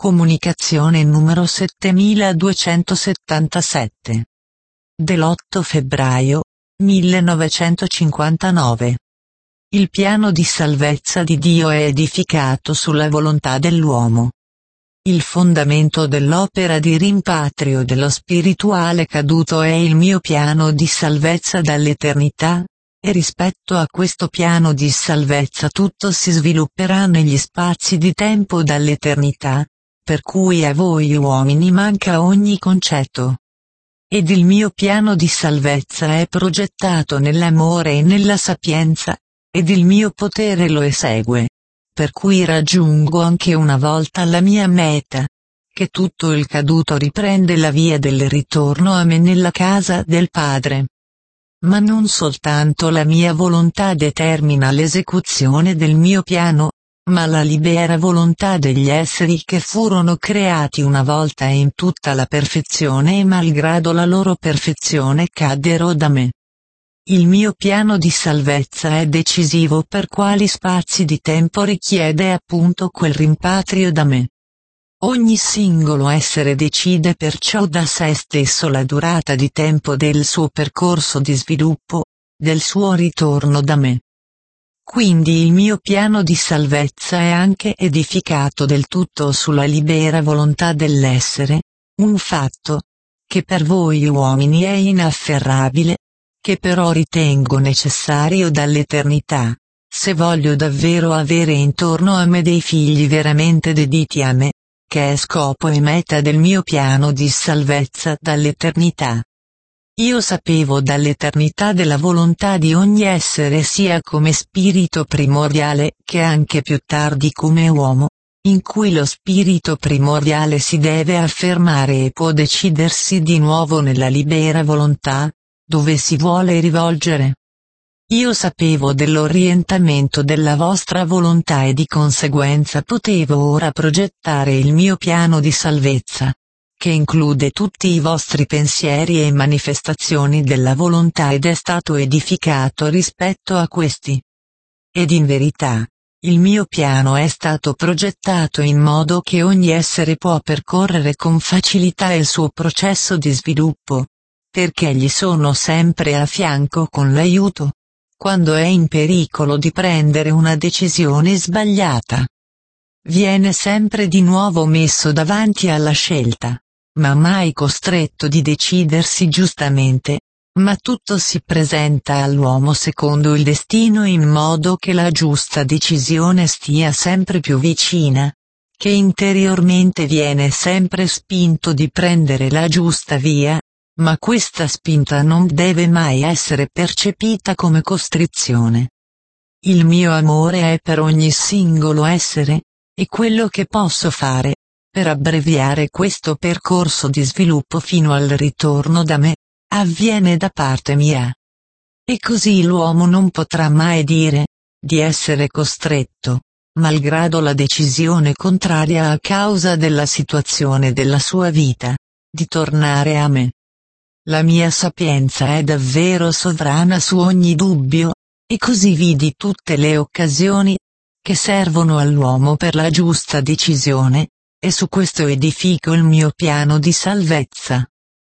Comunicazione numero 7277. Dell'8 febbraio 1959. Il piano di salvezza di Dio è edificato sulla volontà dell'uomo. Il fondamento dell'opera di rimpatrio dello spirituale caduto è il mio piano di salvezza dall'eternità, e rispetto a questo piano di salvezza tutto si svilupperà negli spazi di tempo dall'eternità, per cui a voi uomini manca ogni concetto. Ed il mio piano di salvezza è progettato nell'amore e nella sapienza, ed il mio potere lo esegue, per cui raggiungo anche una volta la mia meta, che tutto il caduto riprende la via del ritorno a me nella casa del Padre. Ma non soltanto la mia volontà determina l'esecuzione del mio piano, ma la libera volontà degli esseri che furono creati una volta in tutta la perfezione e malgrado la loro perfezione caddero da me. Il mio piano di salvezza è decisivo per quali spazi di tempo richiede appunto quel rimpatrio da me. Ogni singolo essere decide perciò da sé stesso la durata di tempo del suo percorso di sviluppo, del suo ritorno da me. Quindi il mio piano di salvezza è anche edificato del tutto sulla libera volontà dell'essere, un fatto che per voi uomini è inafferrabile, che però ritengo necessario dall'eternità, se voglio davvero avere intorno a me dei figli veramente dediti a me, che è scopo e meta del mio piano di salvezza dall'eternità. Io sapevo dall'eternità della volontà di ogni essere sia come spirito primordiale che anche più tardi come uomo, in cui lo spirito primordiale si deve affermare e può decidersi di nuovo nella libera volontà, dove si vuole rivolgere. Io sapevo dell'orientamento della vostra volontà e di conseguenza potevo ora progettare il mio piano di salvezza, che include tutti i vostri pensieri e manifestazioni della volontà ed è stato edificato rispetto a questi. Ed in verità, il mio piano è stato progettato in modo che ogni essere può percorrere con facilità il suo processo di sviluppo, perché gli sono sempre a fianco con l'aiuto, quando è in pericolo di prendere una decisione sbagliata. Viene sempre di nuovo messo davanti alla scelta, ma mai costretto di decidersi giustamente, ma tutto si presenta all'uomo secondo il destino in modo che la giusta decisione stia sempre più vicina, che interiormente viene sempre spinto di prendere la giusta via, ma questa spinta non deve mai essere percepita come costrizione. Il mio amore è per ogni singolo essere, e quello che posso fare, per abbreviare questo percorso di sviluppo fino al ritorno da me, avviene da parte mia. E così l'uomo non potrà mai dire, di essere costretto, malgrado la decisione contraria a causa della situazione della sua vita, di tornare a me. La mia sapienza è davvero sovrana su ogni dubbio, e così vidi tutte le occasioni, che servono all'uomo per la giusta decisione, e su questo edifico il mio piano di salvezza.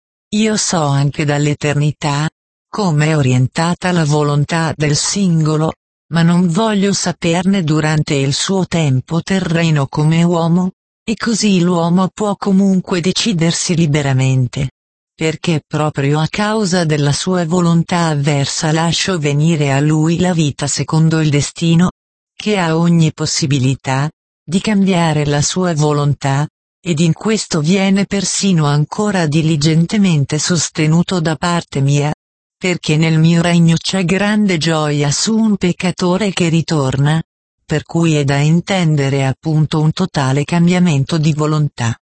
Io so anche dall'eternità, come è orientata la volontà del singolo, ma non voglio saperne durante il suo tempo terreno come uomo, e così l'uomo può comunque decidersi liberamente. Perché proprio a causa della sua volontà avversa lascio venire a lui la vita secondo il destino, che ha ogni possibilità di cambiare la sua volontà, ed in questo viene persino ancora diligentemente sostenuto da parte mia, perché nel mio regno c'è grande gioia su un peccatore che ritorna, per cui è da intendere appunto un totale cambiamento di volontà.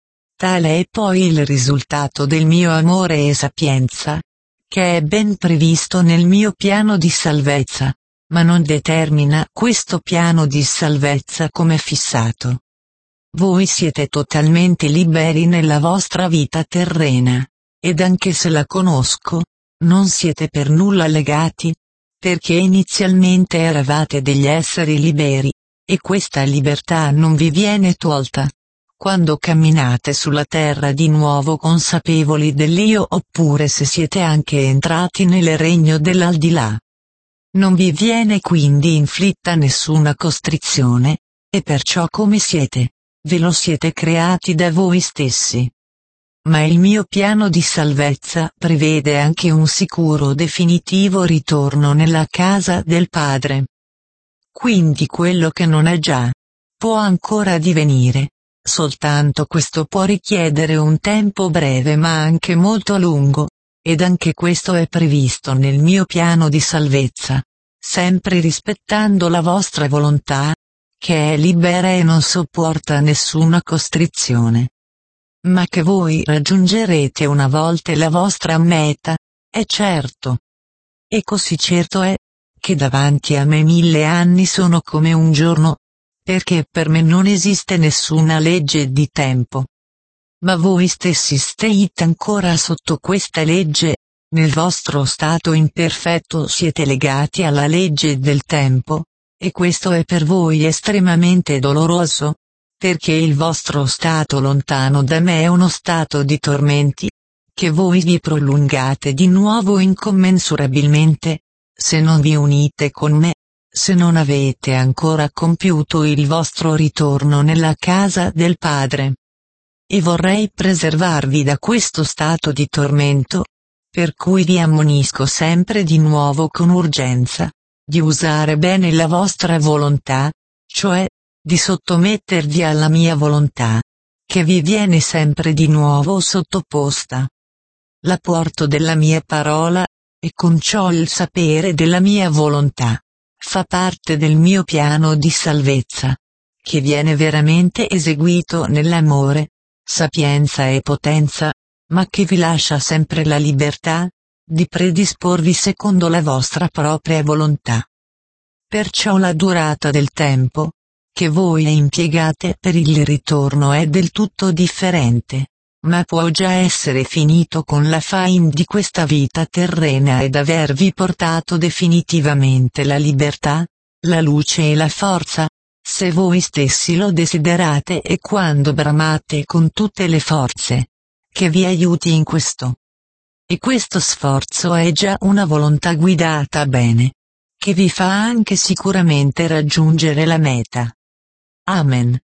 Tale è poi il risultato del mio amore e sapienza, che è ben previsto nel mio piano di salvezza, ma non determina questo piano di salvezza come fissato. Voi siete totalmente liberi nella vostra vita terrena, ed anche se la conosco, non siete per nulla legati, perché inizialmente eravate degli esseri liberi, e questa libertà non vi viene tolta. quando camminate sulla terra di nuovo consapevoli dell'Io, oppure se siete anche entrati nel regno dell'aldilà. Non vi viene quindi inflitta nessuna costrizione, e perciò come siete, ve lo siete creati da voi stessi. Ma il mio piano di salvezza prevede anche un sicuro definitivo ritorno nella casa del Padre. Quindi quello che non è già, può ancora divenire, soltanto questo può richiedere un tempo breve ma anche molto lungo, ed anche questo è previsto nel mio piano di salvezza, sempre rispettando la vostra volontà, che è libera e non sopporta nessuna costrizione. Ma che voi raggiungerete una volta la vostra meta, è certo. E così certo è, che davanti a me 1000 anni sono come un giorno, perché per me non esiste nessuna legge di tempo. Ma voi stessi siete ancora sotto questa legge, nel vostro stato imperfetto siete legati alla legge del tempo, e questo è per voi estremamente doloroso, perché il vostro stato lontano da me è uno stato di tormenti, che voi vi prolungate di nuovo incommensurabilmente, se non vi unite con me, se non avete ancora compiuto il vostro ritorno nella casa del Padre. E vorrei preservarvi da questo stato di tormento, per cui vi ammonisco sempre di nuovo con urgenza, di usare bene la vostra volontà, cioè, di sottomettervi alla mia volontà, che vi viene sempre di nuovo sottoposta. L'apporto della mia parola, e con ciò il sapere della mia volontà, fa parte del mio piano di salvezza, che viene veramente eseguito nell'amore, sapienza e potenza, ma che vi lascia sempre la libertà, di predisporvi secondo la vostra propria volontà. Perciò la durata del tempo, che voi impiegate per il ritorno è del tutto differente, ma può già essere finito con la fin di questa vita terrena ed avervi portato definitivamente la libertà, la luce e la forza, se voi stessi lo desiderate e quando bramate con tutte le forze, che vi aiuti in questo. E questo sforzo è già una volontà guidata bene, che vi fa anche sicuramente raggiungere la meta. Amen.